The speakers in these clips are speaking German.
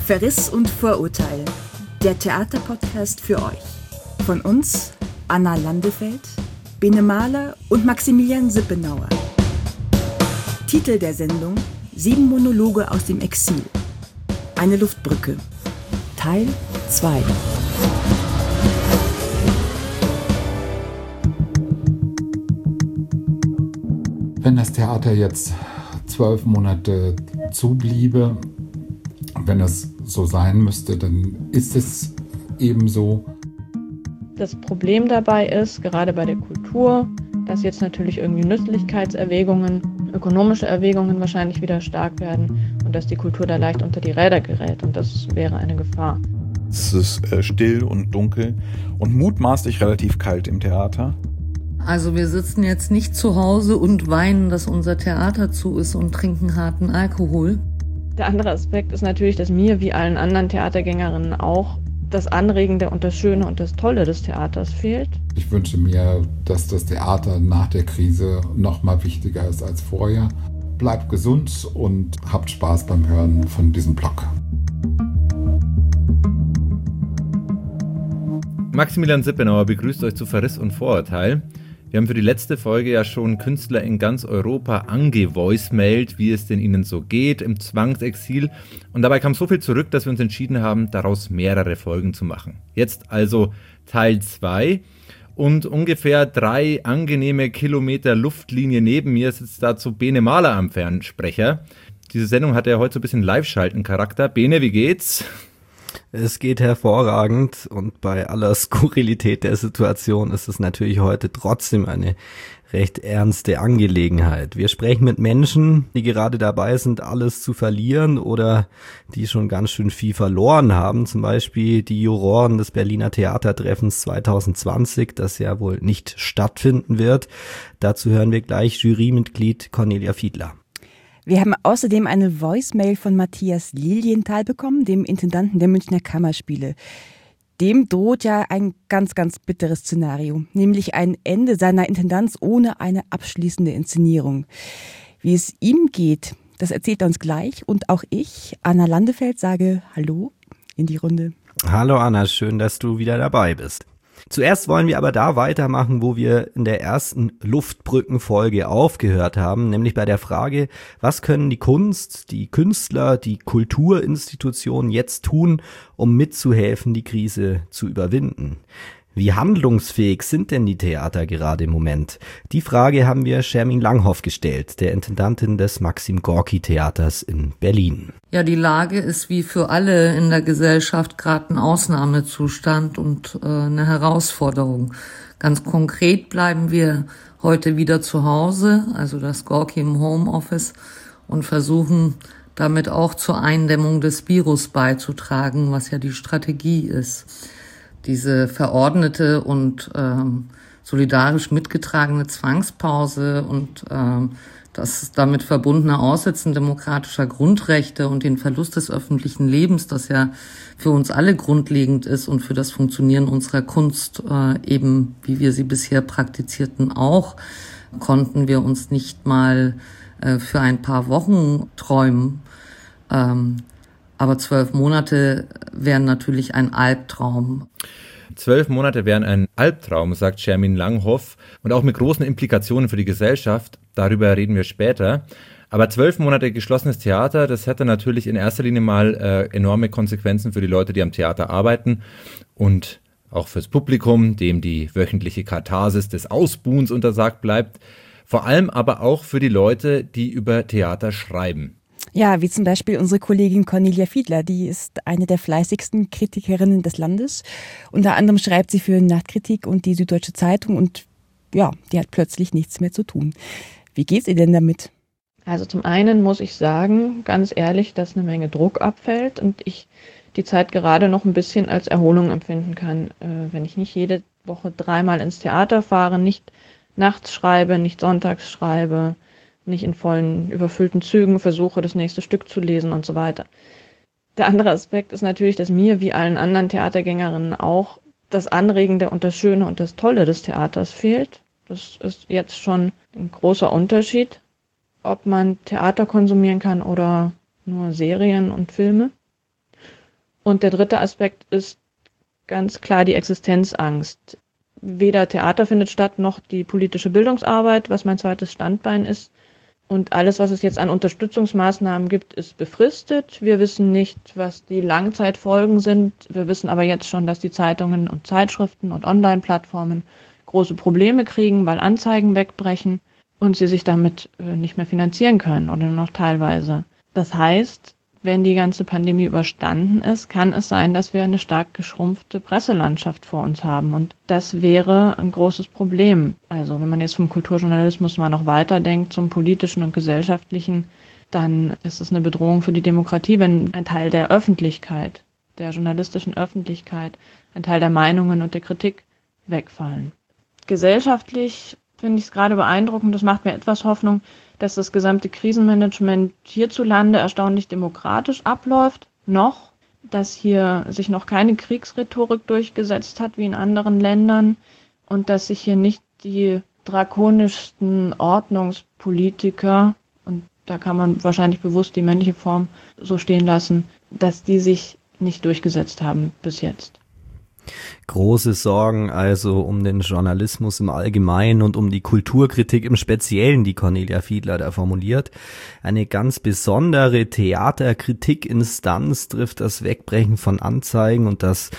Verriss und Vorurteil, der Theaterpodcast für euch. Von uns Anna Landefeld, Bene Mahler und Maximilian Sippenauer. Titel der Sendung: 7 Monologe aus dem Exil. Eine Luftbrücke. Teil 2. Wenn das Theater jetzt 12 Monate zubliebe, wenn es so sein müsste, dann ist es eben so. Das Problem dabei ist, gerade bei der Kultur, dass jetzt natürlich irgendwie Nützlichkeitserwägungen, ökonomische Erwägungen wahrscheinlich wieder stark werden und dass die Kultur da leicht unter die Räder gerät, und das wäre eine Gefahr. Es ist still und dunkel und mutmaßlich relativ kalt im Theater. Also wir sitzen jetzt nicht zu Hause und weinen, dass unser Theater zu ist und trinken harten Alkohol. Der andere Aspekt ist natürlich, dass mir wie allen anderen Theatergängerinnen auch das Anregende und das Schöne und das Tolle des Theaters fehlt. Ich wünsche mir, dass das Theater nach der Krise noch mal wichtiger ist als vorher. Bleibt gesund und habt Spaß beim Hören von diesem Blog. Maximilian Sippenauer begrüßt euch zu Verriss und Vorurteil. Wir haben für die letzte Folge ja schon Künstler in ganz Europa angevoicemailt, wie es denn ihnen so geht im Zwangsexil. Und dabei kam so viel zurück, dass wir uns entschieden haben, daraus mehrere Folgen zu machen. Jetzt also Teil 2. Und ungefähr 3 angenehme Kilometer Luftlinie neben mir sitzt dazu Bene Mahler am Fernsprecher. Diese Sendung hat ja heute so ein bisschen Live-Schalten-Charakter. Bene, wie geht's? Es geht hervorragend, und bei aller Skurrilität der Situation ist es natürlich heute trotzdem eine recht ernste Angelegenheit. Wir sprechen mit Menschen, die gerade dabei sind, alles zu verlieren oder die schon ganz schön viel verloren haben. Zum Beispiel die Juroren des Berliner Theatertreffens 2020, das ja wohl nicht stattfinden wird. Dazu hören wir gleich Jurymitglied Cornelia Fiedler. Wir haben außerdem eine Voicemail von Matthias Lilienthal bekommen, dem Intendanten der Münchner Kammerspiele. Dem droht ja ein ganz, ganz bitteres Szenario, nämlich ein Ende seiner Intendanz ohne eine abschließende Inszenierung. Wie es ihm geht, das erzählt er uns gleich, und auch ich, Anna Landefeld, sage Hallo in die Runde. Hallo Anna, schön, dass du wieder dabei bist. Zuerst wollen wir aber da weitermachen, wo wir in der ersten Luftbrückenfolge aufgehört haben, nämlich bei der Frage, was können die Kunst, die Künstler, die Kulturinstitutionen jetzt tun, um mitzuhelfen, die Krise zu überwinden? Wie handlungsfähig sind denn die Theater gerade im Moment? Die Frage haben wir Shermin Langhoff gestellt, der Intendantin des Maxim-Gorki-Theaters in Berlin. Ja, die Lage ist wie für alle in der Gesellschaft gerade ein Ausnahmezustand und eine Herausforderung. Ganz konkret bleiben wir heute wieder zu Hause, also das Gorki im Homeoffice, und versuchen damit auch zur Eindämmung des Virus beizutragen, was ja die Strategie ist. Diese verordnete und solidarisch mitgetragene Zwangspause und das damit verbundene Aussetzen demokratischer Grundrechte und den Verlust des öffentlichen Lebens, das ja für uns alle grundlegend ist und für das Funktionieren unserer Kunst eben, wie wir sie bisher praktizierten, auch, konnten wir uns nicht mal für ein paar Wochen träumen. Aber 12 Monate wären natürlich ein Albtraum. 12 Monate wären ein Albtraum, sagt Shermin Langhoff, und auch mit großen Implikationen für die Gesellschaft. Darüber reden wir später. Aber 12 Monate geschlossenes Theater, das hätte natürlich in erster Linie mal enorme Konsequenzen für die Leute, die am Theater arbeiten, und auch fürs Publikum, dem die wöchentliche Katharsis des Ausbuhens untersagt bleibt. Vor allem aber auch für die Leute, die über Theater schreiben. Ja, wie zum Beispiel unsere Kollegin Cornelia Fiedler, die ist eine der fleißigsten Kritikerinnen des Landes. Unter anderem schreibt sie für Nachtkritik und die Süddeutsche Zeitung, und ja, die hat plötzlich nichts mehr zu tun. Wie geht's ihr denn damit? Also zum einen muss ich sagen, ganz ehrlich, dass eine Menge Druck abfällt und ich die Zeit gerade noch ein bisschen als Erholung empfinden kann, wenn ich nicht jede Woche 3-mal ins Theater fahre, nicht nachts schreibe, nicht sonntags schreibe, nicht in vollen, überfüllten Zügen versuche, das nächste Stück zu lesen und so weiter. Der andere Aspekt ist natürlich, dass mir wie allen anderen Theatergängerinnen auch das Anregende und das Schöne und das Tolle des Theaters fehlt. Das ist jetzt schon ein großer Unterschied, ob man Theater konsumieren kann oder nur Serien und Filme. Und der dritte Aspekt ist ganz klar die Existenzangst. Weder Theater findet statt, noch die politische Bildungsarbeit, was mein zweites Standbein ist. Und alles, was es jetzt an Unterstützungsmaßnahmen gibt, ist befristet. Wir wissen nicht, was die Langzeitfolgen sind. Wir wissen aber jetzt schon, dass die Zeitungen und Zeitschriften und Online-Plattformen große Probleme kriegen, weil Anzeigen wegbrechen und sie sich damit nicht mehr finanzieren können oder nur noch teilweise. Das heißt, wenn die ganze Pandemie überstanden ist, kann es sein, dass wir eine stark geschrumpfte Presselandschaft vor uns haben. Und das wäre ein großes Problem. Also wenn man jetzt vom Kulturjournalismus mal noch weiterdenkt, zum politischen und gesellschaftlichen, dann ist es eine Bedrohung für die Demokratie, wenn ein Teil der Öffentlichkeit, der journalistischen Öffentlichkeit, ein Teil der Meinungen und der Kritik wegfallen. Gesellschaftlich finde ich es gerade beeindruckend, das macht mir etwas Hoffnung, dass das gesamte Krisenmanagement hierzulande erstaunlich demokratisch abläuft, dass hier sich noch keine Kriegsrhetorik durchgesetzt hat wie in anderen Ländern und dass sich hier nicht die drakonischsten Ordnungspolitiker, und da kann man wahrscheinlich bewusst die männliche Form so stehen lassen, dass die sich nicht durchgesetzt haben bis jetzt. Große Sorgen also um den Journalismus im Allgemeinen und um die Kulturkritik im Speziellen, die Cornelia Fiedler da formuliert. Eine ganz besondere Theaterkritikinstanz trifft das Wegbrechen von Anzeigen und das,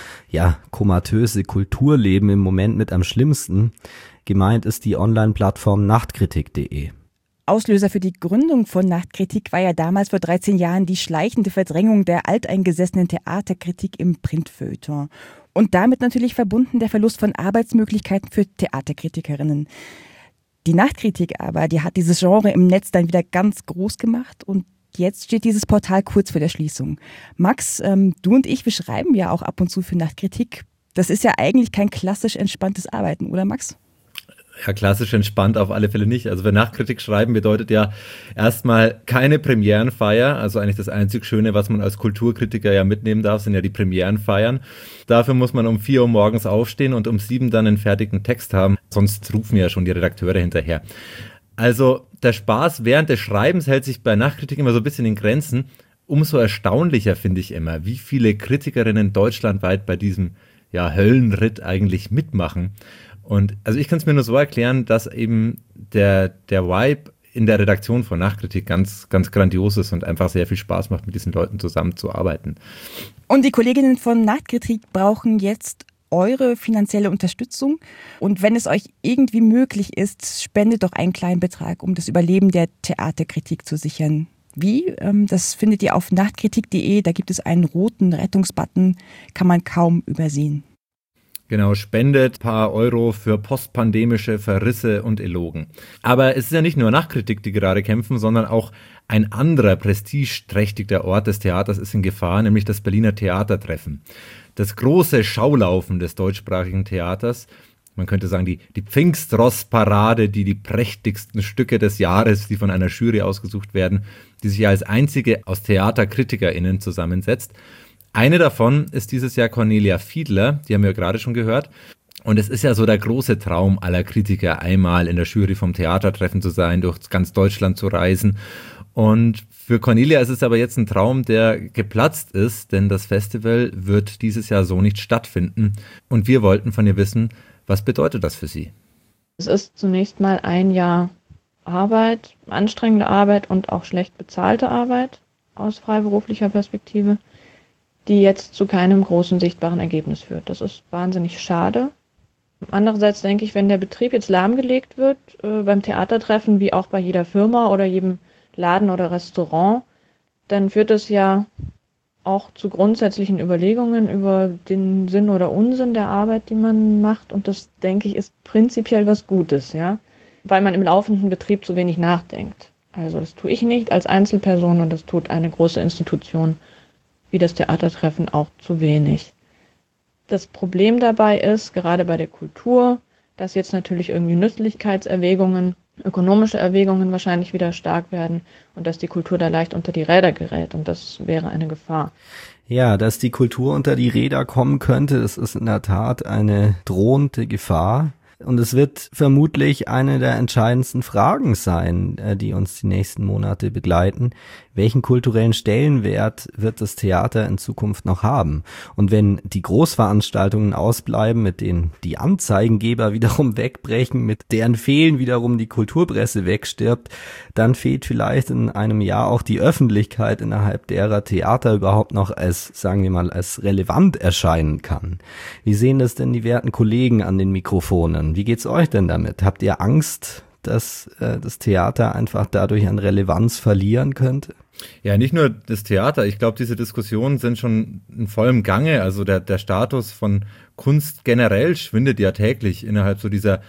komatöse Kulturleben im Moment mit am schlimmsten. Gemeint ist die Online-Plattform nachtkritik.de. Auslöser für die Gründung von Nachtkritik war ja damals vor 13 Jahren die schleichende Verdrängung der alteingesessenen Theaterkritik im Printfeuilleton. Und damit natürlich verbunden der Verlust von Arbeitsmöglichkeiten für Theaterkritikerinnen. Die Nachtkritik aber, die hat dieses Genre im Netz dann wieder ganz groß gemacht und jetzt steht dieses Portal kurz vor der Schließung. Max, du und ich, wir schreiben ja auch ab und zu für Nachtkritik. Das ist ja eigentlich kein klassisch entspanntes Arbeiten, oder Max? Ja, klassisch entspannt auf alle Fälle nicht. Also für Nachkritik schreiben bedeutet ja erstmal keine Premierenfeier. Also eigentlich das einzig Schöne, was man als Kulturkritiker ja mitnehmen darf, sind ja die Premierenfeiern. Dafür muss man um 4 Uhr morgens aufstehen und um 7 dann einen fertigen Text haben. Sonst rufen ja schon die Redakteure hinterher. Also der Spaß während des Schreibens hält sich bei Nachkritik immer so ein bisschen in Grenzen. Umso erstaunlicher finde ich immer, wie viele Kritikerinnen deutschlandweit bei diesem Höllenritt eigentlich mitmachen. Und also ich kann es mir nur so erklären, dass eben der Vibe in der Redaktion von Nachkritik ganz, ganz grandios ist und einfach sehr viel Spaß macht, mit diesen Leuten zusammenzuarbeiten. Und die Kolleginnen von Nachtkritik brauchen jetzt eure finanzielle Unterstützung. Und wenn es euch irgendwie möglich ist, spendet doch einen kleinen Betrag, um das Überleben der Theaterkritik zu sichern. Wie? Das findet ihr auf nachtkritik.de. Da gibt es einen roten Rettungsbutton, kann man kaum übersehen. Genau, spendet ein paar Euro für postpandemische Verrisse und Elogen. Aber es ist ja nicht nur Nachkritik, die gerade kämpfen, sondern auch ein anderer prestigeträchtiger Ort des Theaters ist in Gefahr, nämlich das Berliner Theatertreffen. Das große Schaulaufen des deutschsprachigen Theaters, man könnte sagen die Pfingstross-Parade, die prächtigsten Stücke des Jahres, die von einer Jury ausgesucht werden, die sich als einzige aus TheaterkritikerInnen zusammensetzt. Eine davon ist dieses Jahr Cornelia Fiedler, die haben wir gerade schon gehört. Und es ist ja so der große Traum aller Kritiker, einmal in der Jury vom Theatertreffen zu sein, durch ganz Deutschland zu reisen. Und für Cornelia ist es aber jetzt ein Traum, der geplatzt ist, denn das Festival wird dieses Jahr so nicht stattfinden. Und wir wollten von ihr wissen, was bedeutet das für sie? Es ist zunächst mal ein Jahr Arbeit, anstrengende Arbeit und auch schlecht bezahlte Arbeit aus freiberuflicher Perspektive, die jetzt zu keinem großen sichtbaren Ergebnis führt. Das ist wahnsinnig schade. Andererseits denke ich, wenn der Betrieb jetzt lahmgelegt wird, beim Theatertreffen wie auch bei jeder Firma oder jedem Laden oder Restaurant, dann führt es ja auch zu grundsätzlichen Überlegungen über den Sinn oder Unsinn der Arbeit, die man macht. Und das, denke ich, ist prinzipiell was Gutes, ja, weil man im laufenden Betrieb zu wenig nachdenkt. Also das tue ich nicht als Einzelperson und das tut eine große Institution wie das Theatertreffen auch zu wenig. Das Problem dabei ist, gerade bei der Kultur, dass jetzt natürlich irgendwie Nützlichkeitserwägungen, ökonomische Erwägungen wahrscheinlich wieder stark werden und dass die Kultur da leicht unter die Räder gerät und das wäre eine Gefahr. Ja, dass die Kultur unter die Räder kommen könnte, das ist in der Tat eine drohende Gefahr. Und es wird vermutlich eine der entscheidendsten Fragen sein, die uns die nächsten Monate begleiten. Welchen kulturellen Stellenwert wird das Theater in Zukunft noch haben? Und wenn die Großveranstaltungen ausbleiben, mit denen die Anzeigengeber wiederum wegbrechen, mit deren Fehlen wiederum die Kulturpresse wegstirbt, dann fehlt vielleicht in einem Jahr auch die Öffentlichkeit, innerhalb derer Theater überhaupt noch als, sagen wir mal, als relevant erscheinen kann. Wie sehen das denn die werten Kollegen an den Mikrofonen? Wie geht's euch denn damit? Habt ihr Angst, dass das Theater einfach dadurch an Relevanz verlieren könnte? Ja, nicht nur das Theater. Ich glaube, diese Diskussionen sind schon in vollem Gange. Also der Status von Kunst generell schwindet ja täglich innerhalb so dieser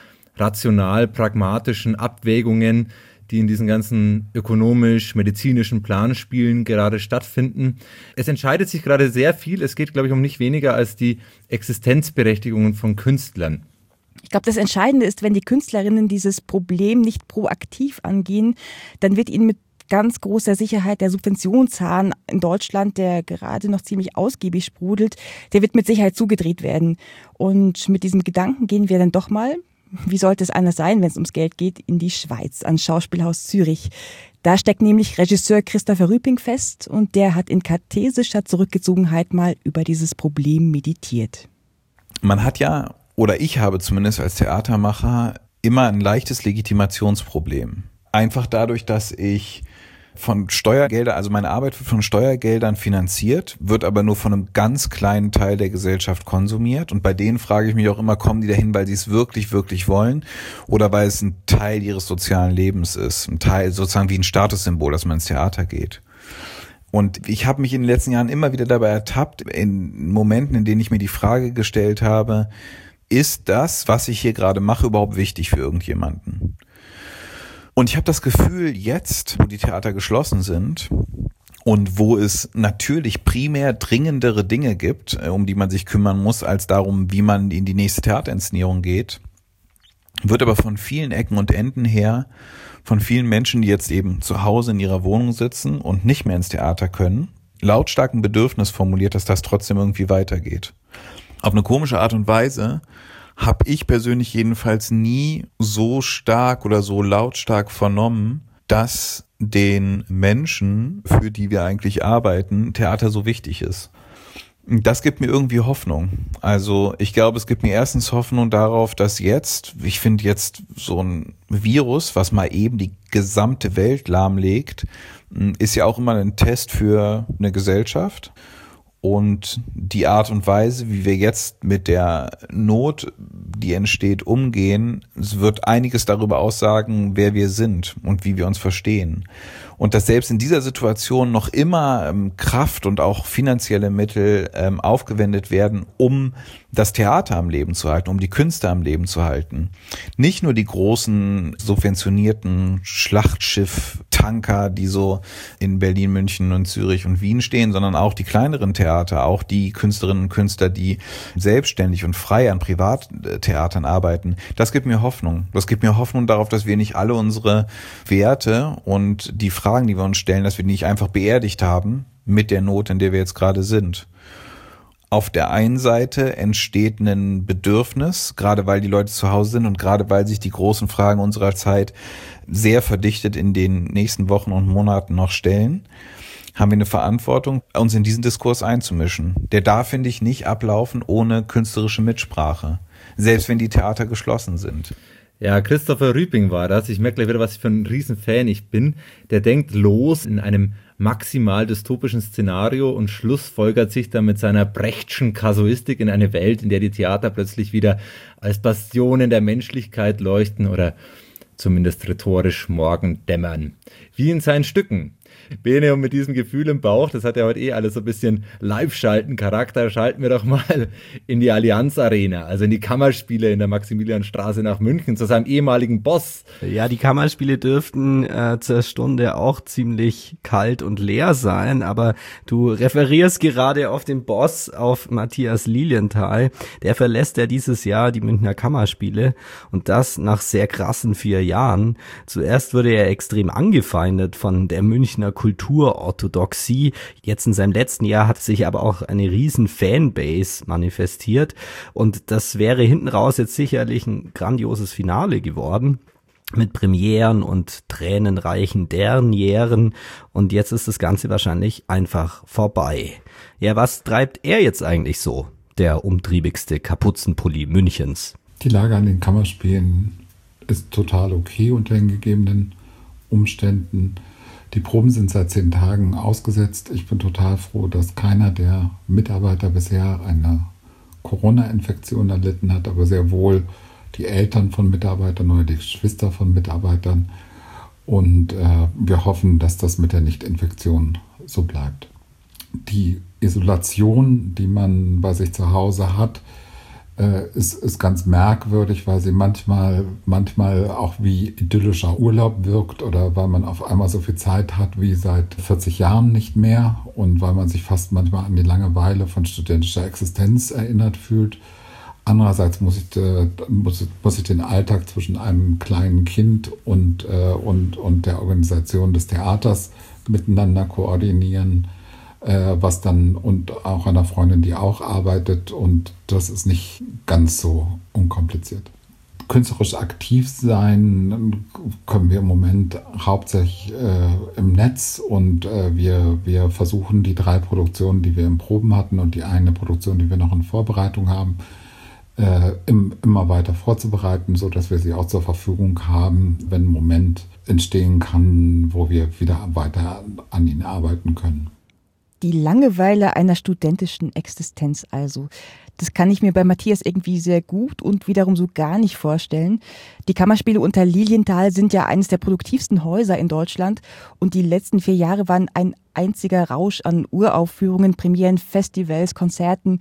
rational-pragmatischen Abwägungen, die in diesen ganzen ökonomisch-medizinischen Planspielen gerade stattfinden. Es entscheidet sich gerade sehr viel. Es geht, glaube ich, um nicht weniger als die Existenzberechtigungen von Künstlern. Ich glaube, das Entscheidende ist, wenn die Künstlerinnen dieses Problem nicht proaktiv angehen, dann wird ihnen mit ganz großer Sicherheit der Subventionshahn in Deutschland, der gerade noch ziemlich ausgiebig sprudelt, der wird mit Sicherheit zugedreht werden. Und mit diesem Gedanken gehen wir dann doch mal, wie sollte es anders sein, wenn es ums Geld geht, in die Schweiz, ans Schauspielhaus Zürich. Da steckt nämlich Regisseur Christopher Rüping fest und der hat in kartesischer Zurückgezogenheit mal über dieses Problem meditiert. Man hat ja, oder ich habe zumindest als Theatermacher, immer ein leichtes Legitimationsproblem. Einfach dadurch, dass ich von Steuergeldern, also meine Arbeit wird von Steuergeldern finanziert, wird aber nur von einem ganz kleinen Teil der Gesellschaft konsumiert. Und bei denen frage ich mich auch immer, kommen die dahin, weil sie es wirklich, wirklich wollen oder weil es ein Teil ihres sozialen Lebens ist, ein Teil sozusagen wie ein Statussymbol, dass man ins Theater geht. Und ich habe mich in den letzten Jahren immer wieder dabei ertappt, in Momenten, in denen ich mir die Frage gestellt habe, ist das, was ich hier gerade mache, überhaupt wichtig für irgendjemanden? Und ich habe das Gefühl, jetzt, wo die Theater geschlossen sind und wo es natürlich primär dringendere Dinge gibt, um die man sich kümmern muss, als darum, wie man in die nächste Theaterinszenierung geht, wird aber von vielen Ecken und Enden her, von vielen Menschen, die jetzt eben zu Hause in ihrer Wohnung sitzen und nicht mehr ins Theater können, lautstark ein Bedürfnis formuliert, dass das trotzdem irgendwie weitergeht. Auf eine komische Art und Weise habe ich persönlich jedenfalls nie so stark oder so lautstark vernommen, dass den Menschen, für die wir eigentlich arbeiten, Theater so wichtig ist. Das gibt mir irgendwie Hoffnung. Also ich glaube, es gibt mir erstens Hoffnung darauf, dass jetzt, ich finde jetzt so ein Virus, was mal eben die gesamte Welt lahmlegt, ist ja auch immer ein Test für eine Gesellschaft. Und die Art und Weise, wie wir jetzt mit der Not, die entsteht, umgehen, es wird einiges darüber aussagen, wer wir sind und wie wir uns verstehen. Und dass selbst in dieser Situation noch immer Kraft und auch finanzielle Mittel aufgewendet werden, um das Theater am Leben zu halten, um die Künste am Leben zu halten. Nicht nur die großen subventionierten Schlachtschiff-Tanker, die so in Berlin, München und Zürich und Wien stehen, sondern auch die kleineren Theater, auch die Künstlerinnen und Künstler, die selbstständig und frei an Privattheatern arbeiten. Das gibt mir Hoffnung. Das gibt mir Hoffnung darauf, dass wir nicht alle unsere Werte und die Fragen, die wir uns stellen, dass wir die nicht einfach beerdigt haben mit der Not, in der wir jetzt gerade sind. Auf der einen Seite entsteht ein Bedürfnis, gerade weil die Leute zu Hause sind und gerade weil sich die großen Fragen unserer Zeit sehr verdichtet in den nächsten Wochen und Monaten noch stellen, haben wir eine Verantwortung, uns in diesen Diskurs einzumischen. Der darf, finde ich, nicht ablaufen ohne künstlerische Mitsprache, selbst wenn die Theater geschlossen sind. Ja, Christopher Rüping war das. Ich merke gleich wieder, was für ein Riesenfan ich bin. Der denkt los in einem maximal dystopischen Szenario und schlussfolgert sich dann mit seiner Brechtschen Kasuistik in eine Welt, in der die Theater plötzlich wieder als Bastionen der Menschlichkeit leuchten oder zumindest rhetorisch morgen dämmern. Wie in seinen Stücken. Bene, und mit diesem Gefühl im Bauch, das hat ja heute alles so ein bisschen Live-Schalten-Charakter, schalten wir doch mal in die Allianz Arena, also in die Kammerspiele in der Maximilianstraße nach München, zu seinem ehemaligen Boss. Ja, die Kammerspiele dürften zur Stunde auch ziemlich kalt und leer sein, aber du referierst gerade auf den Boss, auf Matthias Lilienthal. Der verlässt ja dieses Jahr die Münchner Kammerspiele und das nach sehr krassen 4 Jahren. Zuerst wurde er extrem angefeindet von der Münchner Münchner Kulturorthodoxie. Jetzt in seinem letzten Jahr hat sich aber auch eine riesen Fanbase manifestiert und das wäre hinten raus jetzt sicherlich ein grandioses Finale geworden. Mit Premieren und tränenreichen Dernieren und jetzt ist das Ganze wahrscheinlich einfach vorbei. Ja, was treibt er jetzt eigentlich so, der umtriebigste Kapuzenpulli Münchens? Die Lage an den Kammerspielen ist total okay unter den gegebenen Umständen. Die Proben sind seit 10 Tagen ausgesetzt. Ich bin total froh, dass keiner der Mitarbeiter bisher eine Corona-Infektion erlitten hat, aber sehr wohl die Eltern von Mitarbeitern oder die Geschwister von Mitarbeitern. Und wir hoffen, dass das mit der Nicht-Infektion so bleibt. Die Isolation, die man bei sich zu Hause hat, ist ganz merkwürdig, weil sie manchmal auch wie idyllischer Urlaub wirkt oder weil man auf einmal so viel Zeit hat wie seit 40 Jahren nicht mehr und weil man sich fast manchmal an die Langeweile von studentischer Existenz erinnert fühlt. Andererseits muss ich den Alltag zwischen einem kleinen Kind und der Organisation des Theaters miteinander koordinieren, was dann und auch einer Freundin, die auch arbeitet, und das ist nicht ganz so unkompliziert. Künstlerisch aktiv sein können wir im Moment hauptsächlich im Netz und wir versuchen die 3 Produktionen, die wir in Proben hatten und die eine Produktion, die wir noch in Vorbereitung haben, immer weiter vorzubereiten, so dass wir sie auch zur Verfügung haben, wenn ein Moment entstehen kann, wo wir wieder weiter an ihnen arbeiten können. Die Langeweile einer studentischen Existenz also. Das kann ich mir bei Matthias irgendwie sehr gut und wiederum so gar nicht vorstellen. Die Kammerspiele unter Lilienthal sind ja eines der produktivsten Häuser in Deutschland und die letzten 4 Jahre waren ein einziger Rausch an Uraufführungen, Premieren, Festivals, Konzerten.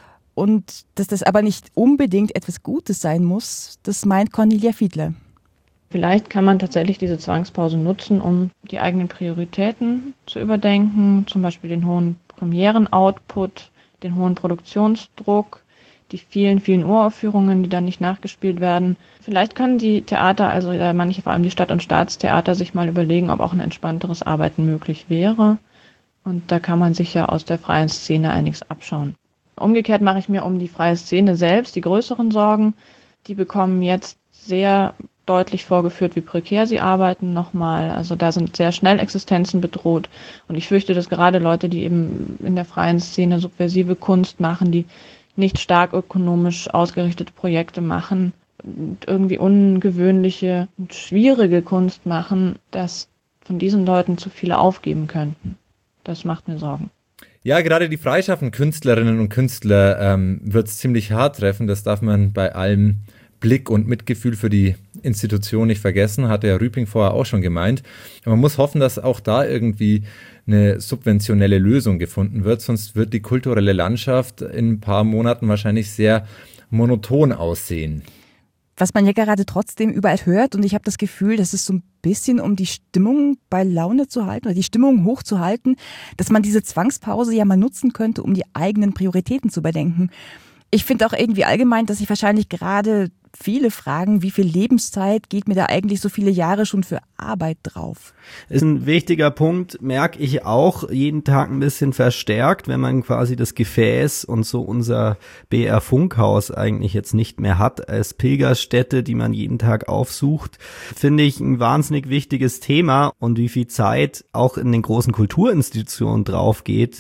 Und dass das aber nicht unbedingt etwas Gutes sein muss, das meint Cornelia Fiedler. Vielleicht kann man tatsächlich diese Zwangspause nutzen, um die eigenen Prioritäten zu überdenken, zum Beispiel den hohen Premieren-Output, den hohen Produktionsdruck, die vielen, vielen Uraufführungen, die dann nicht nachgespielt werden. Vielleicht können die Theater, also manche, vor allem die Stadt- und Staatstheater, sich mal überlegen, ob auch ein entspannteres Arbeiten möglich wäre. Und da kann man sich ja aus der freien Szene einiges abschauen. Umgekehrt mache ich mir um die freie Szene selbst die größeren Sorgen. Die bekommen jetzt sehr deutlich vorgeführt, wie prekär sie arbeiten nochmal. Also da sind sehr schnell Existenzen bedroht. Und ich fürchte, dass gerade Leute, die eben in der freien Szene subversive Kunst machen, die nicht stark ökonomisch ausgerichtete Projekte machen und irgendwie ungewöhnliche und schwierige Kunst machen, dass von diesen Leuten zu viele aufgeben könnten. Das macht mir Sorgen. Ja, gerade die freischaffenden Künstlerinnen und Künstler wird es ziemlich hart treffen. Das darf man bei allem Blick und Mitgefühl für die Institution nicht vergessen, hat der Rüping vorher auch schon gemeint. Man muss hoffen, dass auch da irgendwie eine subventionelle Lösung gefunden wird, sonst wird die kulturelle Landschaft in ein paar Monaten wahrscheinlich sehr monoton aussehen. Was man ja gerade trotzdem überall hört, und ich habe das Gefühl, dass es so ein bisschen, um die Stimmung bei Laune zu halten oder die Stimmung hochzuhalten, dass man diese Zwangspause ja mal nutzen könnte, um die eigenen Prioritäten zu überdenken. Ich finde auch irgendwie allgemein, dass sich wahrscheinlich gerade viele fragen, wie viel Lebenszeit geht mir da eigentlich so viele Jahre schon für Arbeit drauf? Ist ein wichtiger Punkt, merke ich auch jeden Tag ein bisschen verstärkt, wenn man quasi das Gefäß und so unser BR Funkhaus eigentlich jetzt nicht mehr hat als Pilgerstätte, die man jeden Tag aufsucht, finde ich ein wahnsinnig wichtiges Thema, und wie viel Zeit auch in den großen Kulturinstitutionen drauf geht,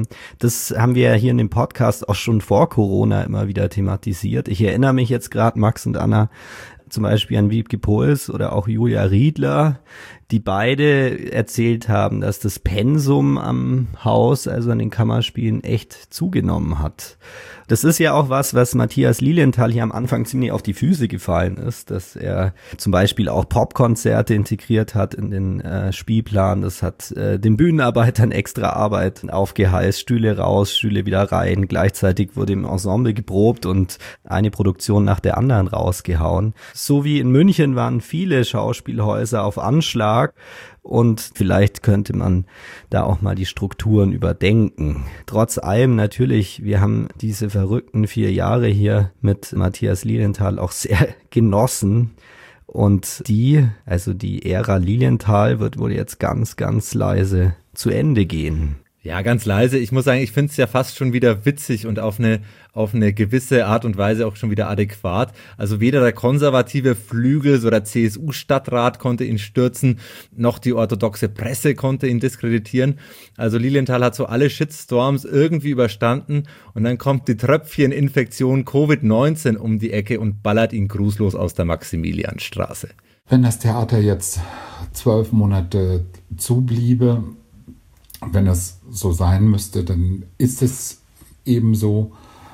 das haben wir ja hier in dem Podcast auch schon vor Corona immer wieder thematisiert. Ich erinnere mich jetzt gerade, Max und Anna, zum Beispiel an Wiebke Puls oder auch Julia Riedler, die beide erzählt haben, dass das Pensum am Haus, also an den Kammerspielen, echt zugenommen hat. Das ist ja auch was Matthias Lilienthal hier am Anfang ziemlich auf die Füße gefallen ist, dass er zum Beispiel auch Popkonzerte integriert hat in den Spielplan. Das hat den Bühnenarbeitern extra Arbeit aufgeheißt, Stühle raus, Stühle wieder rein. Gleichzeitig wurde im Ensemble geprobt und eine Produktion nach der anderen rausgehauen. So wie in München waren viele Schauspielhäuser auf Anschlag, und vielleicht könnte man da auch mal die Strukturen überdenken. Trotz allem natürlich, wir haben diese verrückten 4 Jahre hier mit Matthias Lilienthal auch sehr genossen. Und die Ära Lilienthal wird wohl jetzt ganz, ganz leise zu Ende gehen. Ja, ganz leise. Ich muss sagen, ich finde es ja fast schon wieder witzig und auf eine gewisse Art und Weise auch schon wieder adäquat. Also weder der konservative Flügel, so der CSU-Stadtrat konnte ihn stürzen, noch die orthodoxe Presse konnte ihn diskreditieren. Also Lilienthal hat so alle Shitstorms irgendwie überstanden und dann kommt die Tröpfcheninfektion Covid-19 um die Ecke und ballert ihn grußlos aus der Maximilianstraße. Wenn das Theater jetzt 12 Monate zubliebe, wenn es so sein müsste, dann ist es eben so.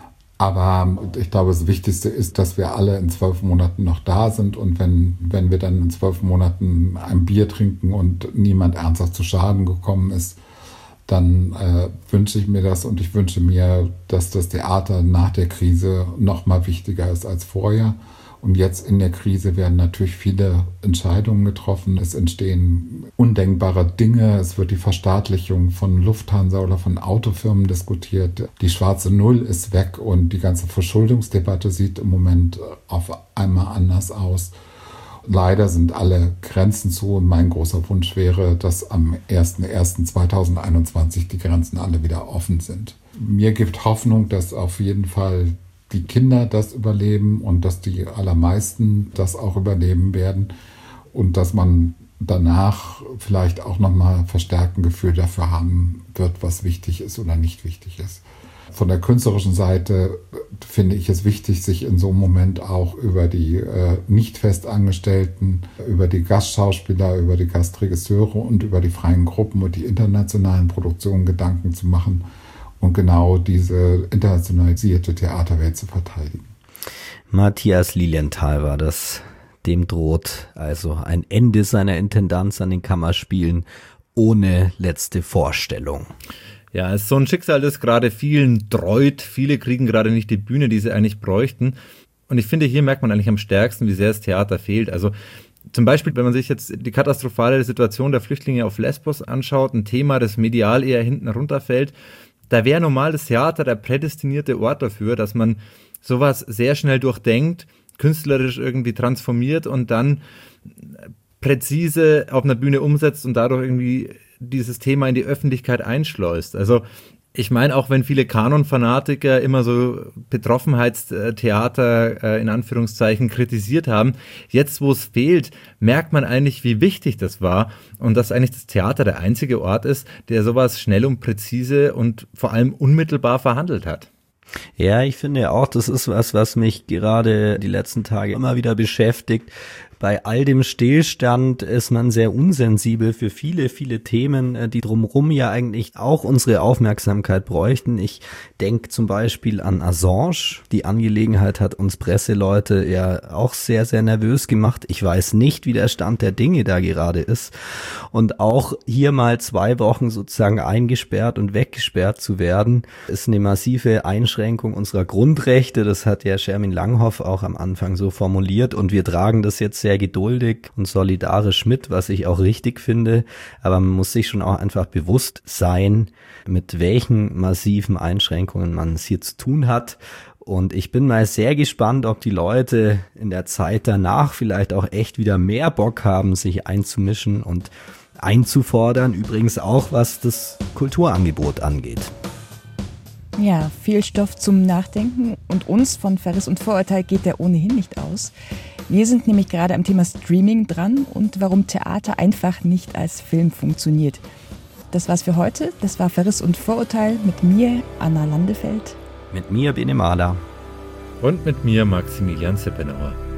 Aber ich glaube, das Wichtigste ist, dass wir alle in 12 Monaten noch da sind. Und wenn wir dann in 12 Monaten ein Bier trinken und niemand ernsthaft zu Schaden gekommen ist, dann wünsche ich mir das. Und ich wünsche mir, dass das Theater nach der Krise noch mal wichtiger ist als vorher. Und jetzt in der Krise werden natürlich viele Entscheidungen getroffen. Es entstehen undenkbare Dinge. Es wird die Verstaatlichung von Lufthansa oder von Autofirmen diskutiert. Die schwarze Null ist weg und die ganze Verschuldungsdebatte sieht im Moment auf einmal anders aus. Leider sind alle Grenzen zu und mein großer Wunsch wäre, dass am 01.01.2021 die Grenzen alle wieder offen sind. Mir gibt Hoffnung, dass auf jeden Fall die Kinder das überleben und dass die allermeisten das auch überleben werden und dass man danach vielleicht auch nochmal verstärkt ein Gefühl dafür haben wird, was wichtig ist oder nicht wichtig ist. Von der künstlerischen Seite finde ich es wichtig, sich in so einem Moment auch über die nicht Festangestellten, über die Gastschauspieler, über die Gastregisseure und über die freien Gruppen und die internationalen Produktionen Gedanken zu machen und genau diese internationalisierte Theaterwelt zu verteidigen. Matthias Lilienthal war das. Dem droht also ein Ende seiner Intendanz an den Kammerspielen ohne letzte Vorstellung. Ja, es ist so ein Schicksal, das gerade vielen dreut. Viele kriegen gerade nicht die Bühne, die sie eigentlich bräuchten. Und ich finde, hier merkt man eigentlich am stärksten, wie sehr das Theater fehlt. Also zum Beispiel, wenn man sich jetzt die katastrophale Situation der Flüchtlinge auf Lesbos anschaut, ein Thema, das medial eher hinten runterfällt, da wäre normal das Theater der prädestinierte Ort dafür, dass man sowas sehr schnell durchdenkt, künstlerisch irgendwie transformiert und dann präzise auf einer Bühne umsetzt und dadurch irgendwie dieses Thema in die Öffentlichkeit einschleust. Also ich meine, auch wenn viele Kanon-Fanatiker immer so Betroffenheitstheater in Anführungszeichen kritisiert haben, jetzt wo es fehlt, merkt man eigentlich, wie wichtig das war und dass eigentlich das Theater der einzige Ort ist, der sowas schnell und präzise und vor allem unmittelbar verhandelt hat. Ja, ich finde auch, das ist was mich gerade die letzten Tage immer wieder beschäftigt. Bei all dem Stillstand ist man sehr unsensibel für viele, viele Themen, die drumherum ja eigentlich auch unsere Aufmerksamkeit bräuchten. Ich denke zum Beispiel an Assange. Die Angelegenheit hat uns Presseleute ja auch sehr, sehr nervös gemacht. Ich weiß nicht, wie der Stand der Dinge da gerade ist. Und auch hier mal 2 Wochen sozusagen eingesperrt und weggesperrt zu werden, ist eine massive Einschränkung unserer Grundrechte. Das hat ja Schermin Langhoff auch am Anfang so formuliert. Und wir tragen das jetzt sehr geduldig und solidarisch mit, was ich auch richtig finde, aber man muss sich schon auch einfach bewusst sein, mit welchen massiven Einschränkungen man es hier zu tun hat. Und ich bin mal sehr gespannt, ob die Leute in der Zeit danach vielleicht auch echt wieder mehr Bock haben, sich einzumischen und einzufordern, übrigens auch was das Kulturangebot angeht. Ja, viel Stoff zum Nachdenken und uns von Verriss und Vorurteil geht der ohnehin nicht aus. Wir sind nämlich gerade am Thema Streaming dran und warum Theater einfach nicht als Film funktioniert. Das war's für heute. Das war Verriss und Vorurteil mit mir, Anna Landefeld. Mit mir, Bene Mahler. Und mit mir, Maximilian Zippenauer.